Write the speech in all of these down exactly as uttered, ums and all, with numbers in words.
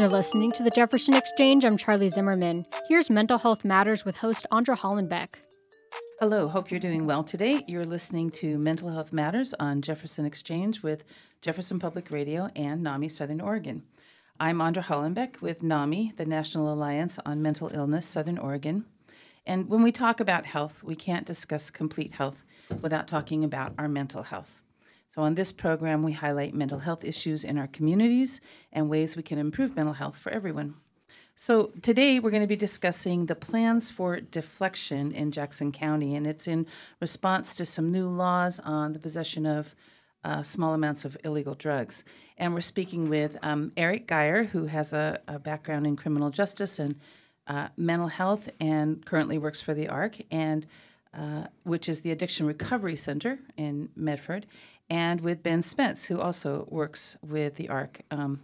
You're listening to the Jefferson Exchange. I'm Charlie Zimmerman. Here's Mental Health Matters with host Andra Hollenbeck. Hello, hope you're doing well today. You're listening to Mental Health Matters on Jefferson Exchange with Jefferson Public Radio and NAMI Southern Oregon. I'm Andra Hollenbeck with NAMI, the National Alliance on Mental Illness Southern Oregon. And when we talk about health, we can't discuss complete health without talking about our mental health. So on this program, we highlight mental health issues in our communities and ways we can improve mental health for everyone. So today we're going to be discussing the plans for deflection in Jackson County, and it's in response to some new laws on the possession of uh, small amounts of illegal drugs. And we're speaking with um, Eric Geyer, who has a, a background in criminal justice and uh, mental health and currently works for the A R C, and uh, which is the Addiction Recovery Center in Medford, and with Ben Spence, who also works with the A R C um,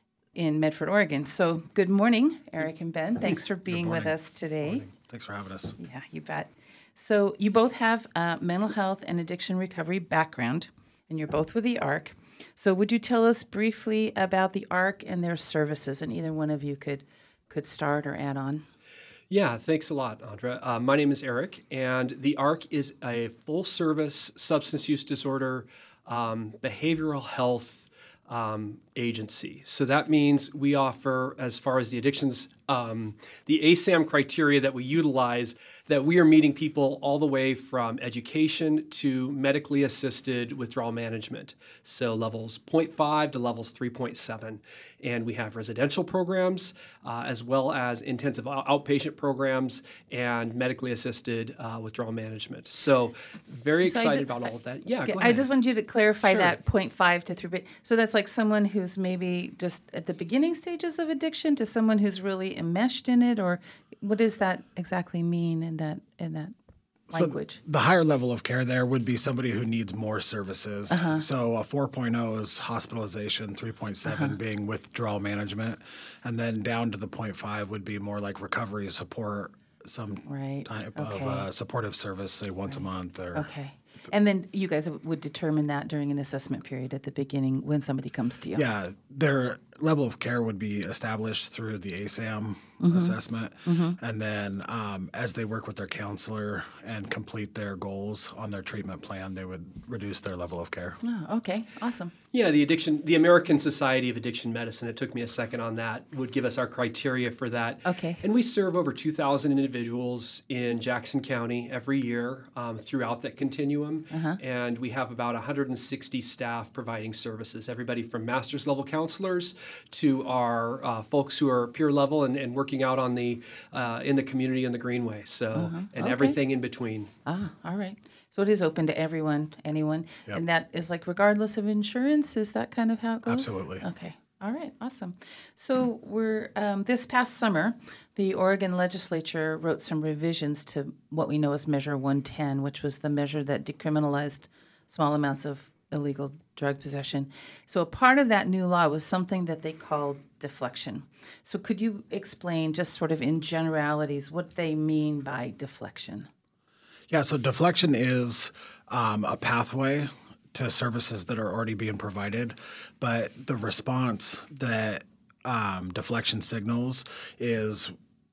in Medford, Oregon. So good morning, Eric and Ben. Thanks for being with us today. Thanks for having us. Yeah, you bet. So you both have a mental health and addiction recovery background, and you're both with the A R C. So would you tell us briefly about the A R C and their services? And either one of you could could start or add on. Yeah, thanks a lot, Andra. Uh, my name is Eric, and the A R C is a full-service substance use disorder um, behavioral health um, agency. So that means we offer, as far as the addictions, um, the A S A M criteria that we utilize, that we are meeting people all the way from education to medically assisted withdrawal management. So levels zero point five to levels three point seven. And we have residential programs uh, as well as intensive outpatient programs and medically assisted uh, withdrawal management. So very So I excited ju- about all of that. Yeah, Okay, go I ahead. just wanted you to clarify Sure. that zero point five to three. So that's like someone who's maybe just at the beginning stages of addiction to someone who's really enmeshed in it, or what does that exactly mean in that in that language? So the higher level of care there would be somebody who needs more services. Uh-huh. So a four point oh is hospitalization, three point seven Uh-huh. being withdrawal management, and then down to the zero point five would be more like recovery support, some Right. type Okay. of uh, supportive service, say once a month or Okay. And then you guys would determine that during an assessment period at the beginning when somebody comes to you. Yeah, their level of care would be established through the A S A M Mhm. assessment. Mm-hmm. And then um, as they work with their counselor and complete their goals on their treatment plan, they would reduce their level of care. Oh, okay. Awesome. Yeah, the addiction, the American Society of Addiction Medicine, it took me a second on that, would give us our criteria for that. Okay. And we serve over two thousand individuals in Jackson County every year um, throughout that continuum. Uh-huh. And we have about one hundred sixty staff providing services, everybody from master's level counselors to our uh, folks who are peer level and, and working out on the uh, in the community in the Greenway. So, Uh-huh. and Okay. everything in between. Ah, all right. So it is open to everyone, anyone, Yep. and that is like regardless of insurance. Is that kind of how it goes? Absolutely. Okay. All right. Awesome. So we're um, this past summer, the Oregon legislature wrote some revisions to what we know as Measure one ten, which was the measure that decriminalized small amounts of illegal drug possession. So a part of that new law was something that they called deflection. So could you explain, just sort of in generalities, what they mean by deflection? Yeah, so deflection is um, a pathway to services that are already being provided, but the response that um, deflection signals is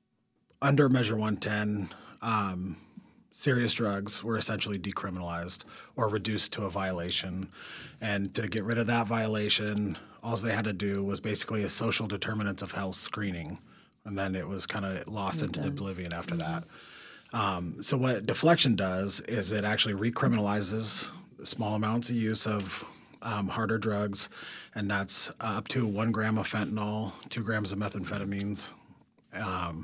under Measure one ten, um, serious drugs were essentially decriminalized or reduced to a violation. And to get rid of that violation, all they had to do was basically a social determinants of health screening, and then it was kind of lost into the oblivion after that. Um, so what deflection does is it actually recriminalizes small amounts of use of um, harder drugs, and that's uh, up to one gram of fentanyl, two grams of methamphetamines. Um,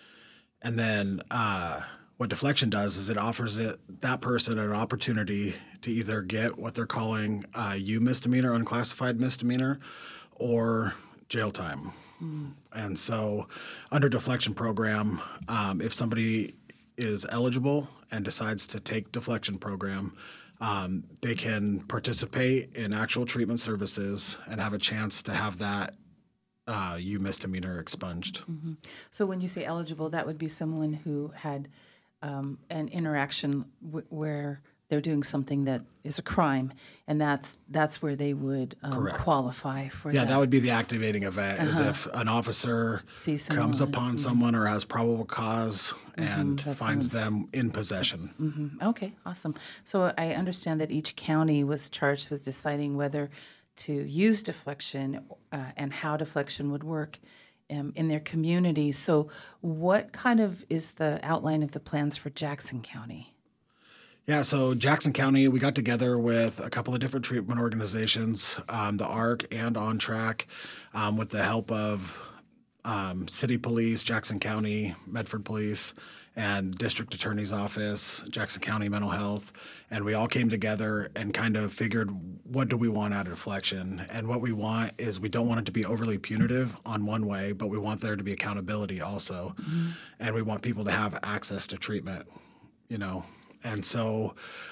and then uh, what deflection does is it offers it that person an opportunity to either get what they're calling uh, U misdemeanor, unclassified misdemeanor, or jail time. Mm. And so under deflection program, um, if somebody is eligible and decides to take deflection program, um, they can participate in actual treatment services and have a chance to have that uh, U misdemeanor expunged. Mm-hmm. So when you say eligible, that would be someone who had um, an interaction w- where they're doing something that is a crime, and that's that's where they would um, Correct. qualify for Yeah, that. that would be the activating event, is Uh-huh. if an officer See comes someone. upon Mhm. someone or has probable cause and that finds sounds- them in possession. Mhm. Okay, awesome. So I understand that each county was charged with deciding whether to use deflection uh, and how deflection would work um, in their community. So what kind of is the outline of the plans for Jackson County? Yeah, so Jackson County, we got together with a couple of different treatment organizations, um, the ARC and On Track, um, with the help of um, City Police, Jackson County, Medford Police, and District Attorney's Office, Jackson County Mental Health. And we all came together and kind of figured, what do we want out of deflection? And what we want is, we don't want it to be overly punitive on one way, but we want there to be accountability also. Mm-hmm. And we want people to have access to treatment, you know. And so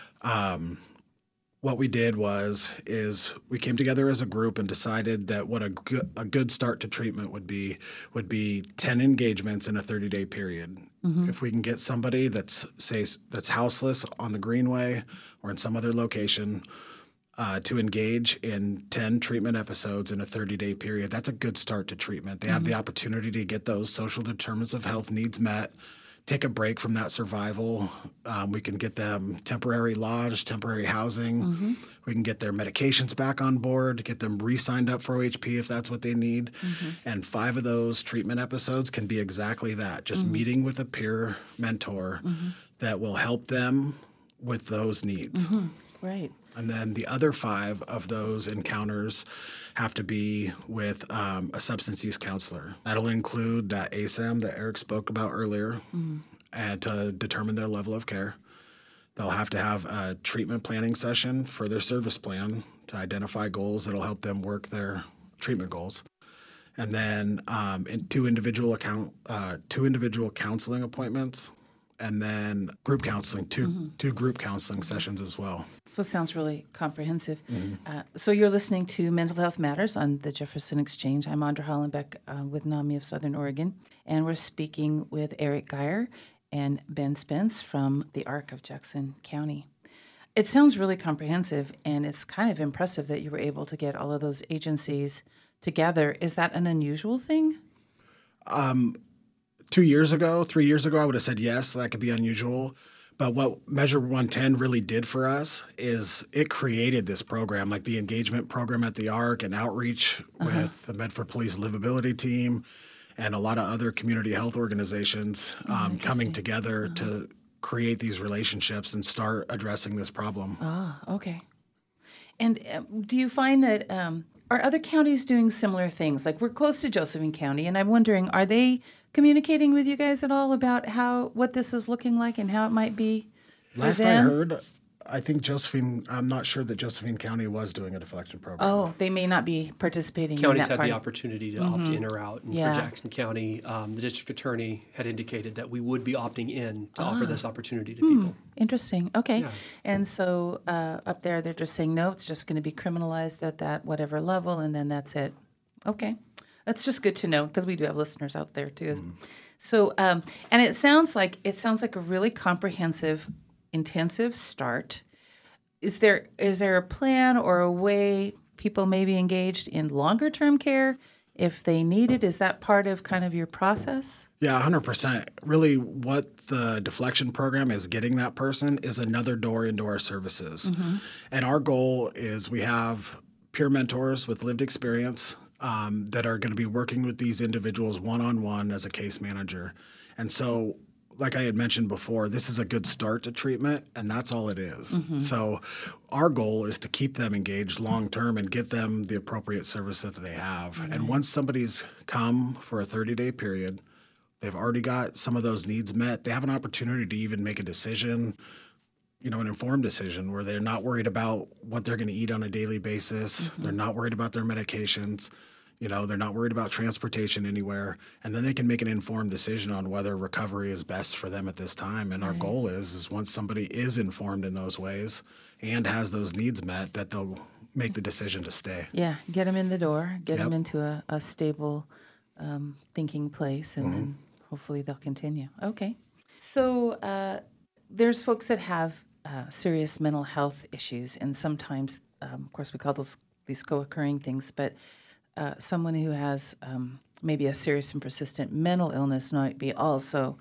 um, what we did was is we came together as a group and decided that what a good, a good start to treatment would be would be ten engagements in a thirty-day period. Mm-hmm. If we can get somebody that's, say, that's houseless on the Greenway or in some other location uh, to engage in ten treatment episodes in a thirty-day period, that's a good start to treatment. They mm-hmm. have the opportunity to get those social determinants of health needs met, take a break from that survival. Um, we can get them temporary lodge, temporary housing. Mm-hmm. We can get their medications back on board, get them re-signed up for O H P if that's what they need. Mm-hmm. And five of those treatment episodes can be exactly that, just mm-hmm. meeting with a peer mentor mm-hmm. that will help them with those needs. Mm-hmm. Right. And then the other five of those encounters have to be with um, a substance use counselor. That'll include that A S A M that Eric spoke about earlier, mm-hmm. and to determine their level of care. They'll have to have a treatment planning session for their service plan to identify goals that'll help them work their treatment goals. And then um, in two individual account, uh, two individual counseling appointments, and then group counseling, two mm-hmm. two group counseling sessions as well. So it sounds really comprehensive. Mm-hmm. Uh, so you're listening to Mental Health Matters on the Jefferson Exchange. I'm Andra Hollenbeck uh, with NAMI of Southern Oregon, and we're speaking with Eric Geyer and Ben Spence from the ARC of Jackson County. It sounds really comprehensive, and it's kind of impressive that you were able to get all of those agencies together. Is that an unusual thing? Um. Two years ago, three years ago, I would have said yes, that could be unusual. But what Measure one ten really did for us is it created this program, like the engagement program at the ARC and outreach uh-huh. with the Medford Police Livability Team and a lot of other community health organizations um, oh, coming together uh-huh. to create these relationships and start addressing this problem. Ah, okay. And uh, do you find that um, are other counties doing similar things? Like, we're close to Josephine County, and I'm wondering, are they communicating with you guys at all about how what this is looking like and how it might be for Last them? I heard, I think Josephine, I'm not sure that Josephine County was doing a deflection program. Oh, they may not be participating Counties in that had part. the opportunity to mm-hmm. opt in or out. And yeah. for Jackson County, um, the district attorney had indicated that we would be opting in to ah. offer this opportunity to hmm. people. Interesting. Okay. Yeah. And so uh, up there, they're just saying, no, it's just going to be criminalized at that whatever level, and then that's it. Okay. That's just good to know, because we do have listeners out there, too. Mm. So, um, and it sounds like it sounds like a really comprehensive, intensive start. Is there is there a plan or a way people may be engaged in longer term care if they need it? Is that part of kind of your process? Yeah, one hundred percent. Really, what the deflection program is getting that person is another door into our services. Mm-hmm. And our goal is we have peer mentors with lived experience Um, that are going to be working with these individuals one-on-one as a case manager. And so, like I had mentioned before, this is a good start to treatment, and that's all it is. Mm-hmm. So our goal is to keep them engaged long-term and get them the appropriate service that they have. Mm-hmm. And once somebody's come for a thirty-day period, they've already got some of those needs met, they have an opportunity to even make a decision, you know, an informed decision where they're not worried about what they're going to eat on a daily basis. Mm-hmm. They're not worried about their medications. You know, they're not worried about transportation anywhere. And then they can make an informed decision on whether recovery is best for them at this time. And right. our goal is, is once somebody is informed in those ways and has those needs met, that they'll make the decision to stay. Yeah, get them in the door, get Yep. them into a, a stable um, thinking place, and mm-hmm. then hopefully they'll continue. Okay. So uh, there's folks that have uh, serious mental health issues, and sometimes, um, of course, we call those these co-occurring things, but uh, someone who has um, maybe a serious and persistent mental illness might be also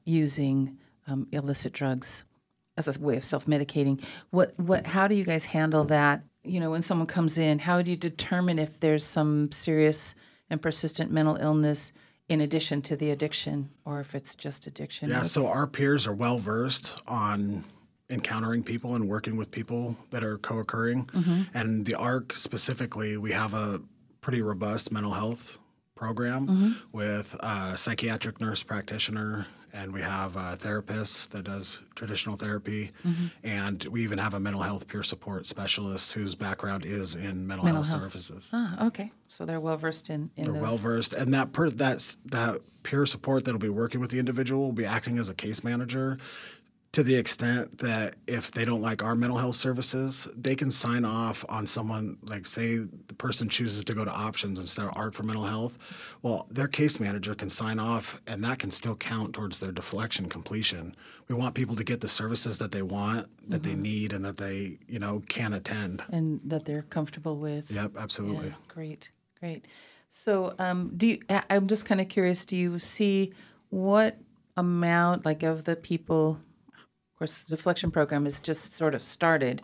using um, illicit drugs as a way of self-medicating. What, what, how do you guys handle that? You know, when someone comes in, how do you determine if there's some serious and persistent mental illness in addition to the addiction, or if it's just addiction? Yeah, What's- so our peers are well versed on encountering people and working with people that are co-occurring. Mm-hmm. And the A R C specifically, we have a pretty robust mental health program Mm-hmm. with a psychiatric nurse practitioner, and we have a therapist that does traditional therapy, Mm-hmm. and we even have a mental health peer support specialist whose background is in mental, Mental health, health. services. Ah, okay. So they're well versed in, in They're those. well versed, and that per, that's that peer support that'll be working with the individual will be acting as a case manager, to the extent that if they don't like our mental health services, they can sign off on someone, like say the person chooses to go to options instead of A R C for mental health. Well, their case manager can sign off, and that can still count towards their deflection completion. We want people to get the services that they want, that Mm-hmm. they need, and that they, you know, can attend. And that they're comfortable with. Yep, absolutely. Yeah, great, great. So, um, do you, I- I'm just kind of curious. Do you see what amount, like, of the people? Of course, the deflection program is just sort of started.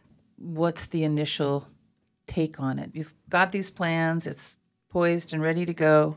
What's the initial take on it? You've got these plans. It's poised and ready to go.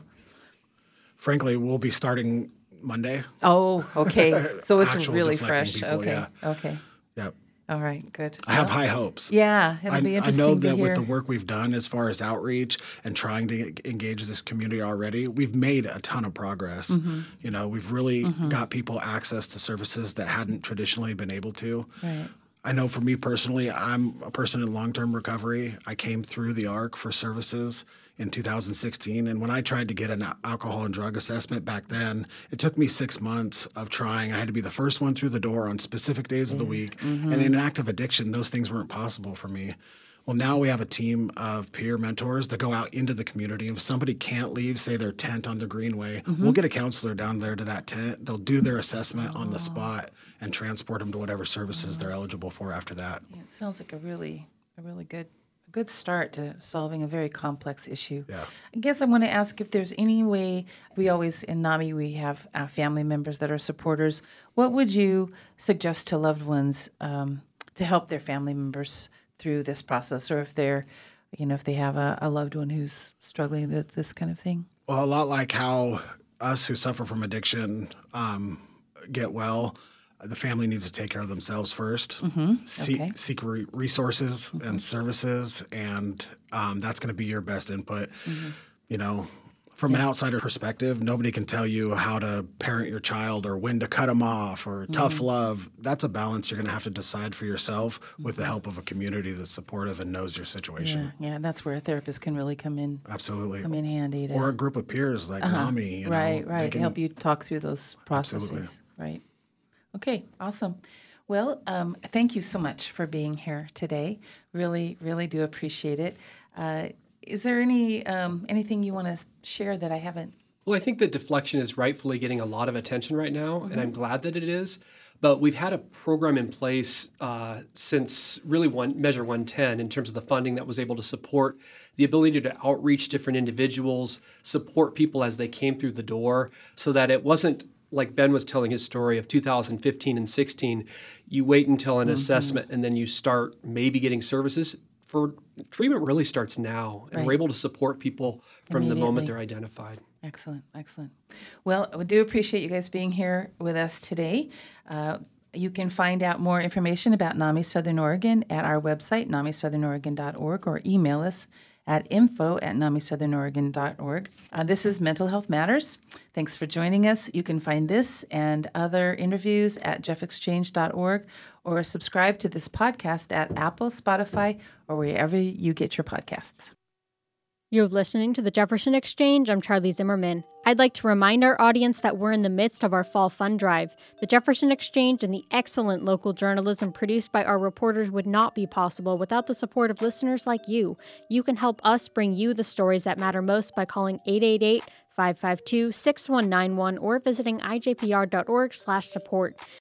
Frankly, we'll be starting Monday. Oh, okay. So it's Actual really deflecting fresh. people, okay. yeah. Okay. Yep. All right. Good. I have Well, high hopes. Yeah, it'll I, be I interesting know to that hear. with the work we've done as far as outreach and trying to e- engage this community already, we've made a ton of progress. Mm-hmm. You know, we've really got people access to services that hadn't traditionally been able to. Right. I know for me personally, I'm a person in long-term recovery. I came through the A R C for services in two thousand sixteen, and when I tried to get an alcohol and drug assessment back then, it took me six months of trying. I had to be the first one through the door on specific days of the week, and in active addiction, those things weren't possible for me. Well, now we have a team of peer mentors that go out into the community. If somebody can't leave, say their tent on the Greenway, we'll get a counselor down there to that tent. They'll do their assessment on the spot and transport them to whatever services they're eligible for after that. Yeah, it sounds like a really, a really good, a good start to solving a very complex issue. Yeah. I guess I want to ask if there's any way. We always in NAMI we have uh, family members that are supporters. What would you suggest to loved ones um, to help their family members through this process, or if they're, you know, if they have a, a loved one who's struggling with this kind of thing? Well, a lot like how us who suffer from addiction um, get well, the family needs to take care of themselves first. Mm-hmm. Seek, Okay. seek re- resources and services, and um, that's going to be your best input. Mm-hmm. You know, from an outsider perspective, nobody can tell you how to parent your child or when to cut them off or tough Mm-hmm. love. That's a balance you're going to have to decide for yourself with the help of a community that's supportive and knows your situation. Yeah, yeah, that's where a therapist can really come in, Absolutely. come in handy. To, Or a group of peers like Uh-huh. NAMI. You know, right, they right. can- Help you talk through those processes. Absolutely. Right. Okay, awesome. Well, um, thank you so much for being here today. Really, really do appreciate it. Uh, is there any um, anything you want to share that I haven't? Well, I think that deflection is rightfully getting a lot of attention right now, and I'm glad that it is. But we've had a program in place uh, since really one, Measure one ten in terms of the funding that was able to support the ability to outreach different individuals, support people as they came through the door, so that it wasn't like Ben was telling his story of two thousand fifteen and sixteen. You wait until an assessment and then you start maybe getting services. For treatment really starts now, and we're Right. able to support people from the moment Immediately. they're identified. Excellent, excellent. Well, we do appreciate you guys being here with us today. Uh, you can find out more information about NAMI Southern Oregon at our website, nami southern oregon dot org, or email us at info at nami southern oregon dot org. Uh, this is Mental Health Matters. Thanks for joining us. You can find this and other interviews at jeff exchange dot org, or subscribe to this podcast at Apple, Spotify, or wherever you get your podcasts. You're listening to the Jefferson Exchange. I'm Charlie Zimmerman. I'd like to remind our audience that we're in the midst of our fall fund drive. The Jefferson Exchange and the excellent local journalism produced by our reporters would not be possible without the support of listeners like you. You can help us bring you the stories that matter most by calling eight eight eight, five five two, six one nine one or visiting i j p r dot org slash support.